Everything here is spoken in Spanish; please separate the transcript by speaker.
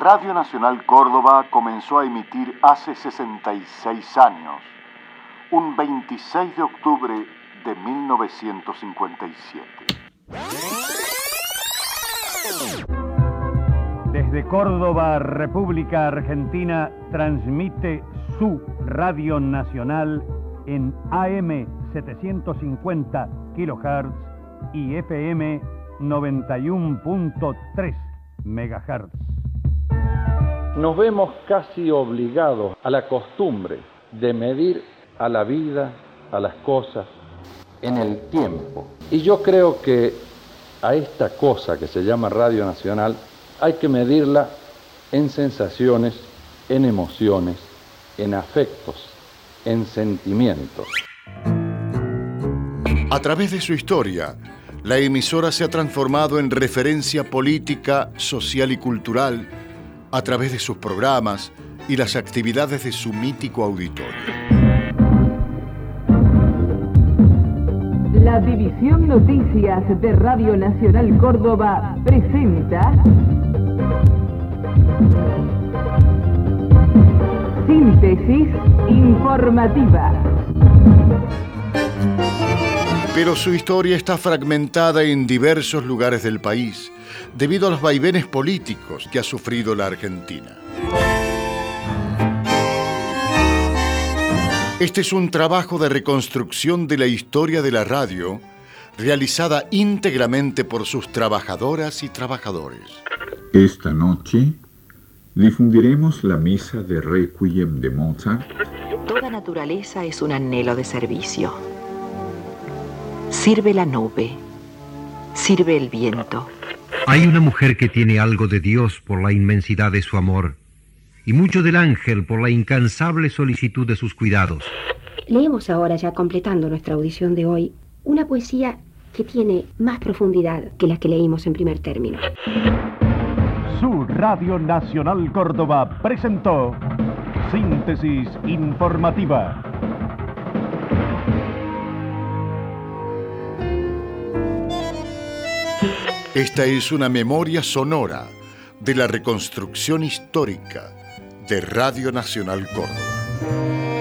Speaker 1: Radio Nacional Córdoba comenzó a emitir hace 66 años, un 26 de octubre de 1957.
Speaker 2: Desde Córdoba, República Argentina, transmite su Radio Nacional en AM 750 kHz y FM 91.3 MHz.
Speaker 3: Nos vemos casi obligados a la costumbre de medir a la vida, a las cosas, en el tiempo. Y yo creo que a esta cosa que se llama Radio Nacional hay que medirla en sensaciones, en emociones, en afectos, en sentimientos.
Speaker 4: A través de su historia, la emisora se ha transformado en referencia política, social y cultural a través de sus programas y las actividades de su mítico auditorio.
Speaker 5: La División Noticias de Radio Nacional Córdoba presenta Síntesis Informativa.
Speaker 4: Pero su historia está fragmentada en diversos lugares del país debido a los vaivenes políticos que ha sufrido la Argentina. Este es un trabajo de reconstrucción de la historia de la radio, realizada íntegramente por sus trabajadoras y trabajadores.
Speaker 6: Esta noche difundiremos la misa de Requiem de Mozart.
Speaker 7: Toda naturaleza es un anhelo de servicio. Sirve la nube, sirve el viento.
Speaker 8: Hay una mujer que tiene algo de Dios por la inmensidad de su amor y mucho del ángel por la incansable solicitud de sus cuidados.
Speaker 9: Leemos ahora, ya completando nuestra audición de hoy, una poesía que tiene más profundidad que la que leímos en primer término.
Speaker 2: Su Radio Nacional Córdoba presentó Síntesis Informativa.
Speaker 4: Esta es una memoria sonora de la reconstrucción histórica de Radio Nacional Córdoba.